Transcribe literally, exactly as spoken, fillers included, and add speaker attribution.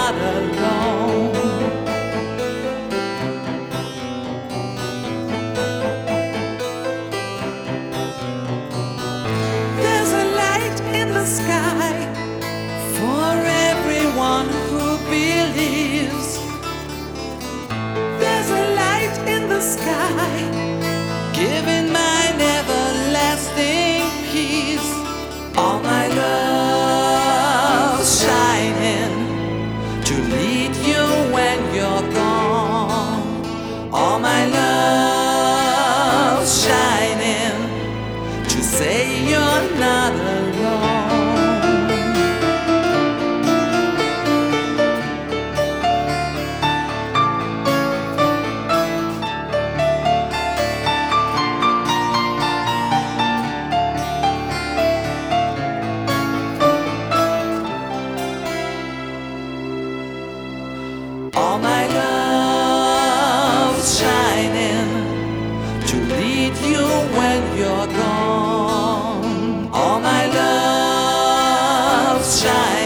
Speaker 1: not alone. There's a light in the sky for everyone who believes. There's a light in the sky giving mine everlasting peace. All my love shining to lead you when you're gone. All my love shining to say you're not alone. All my love shining to lead you when you're gone. All my love shining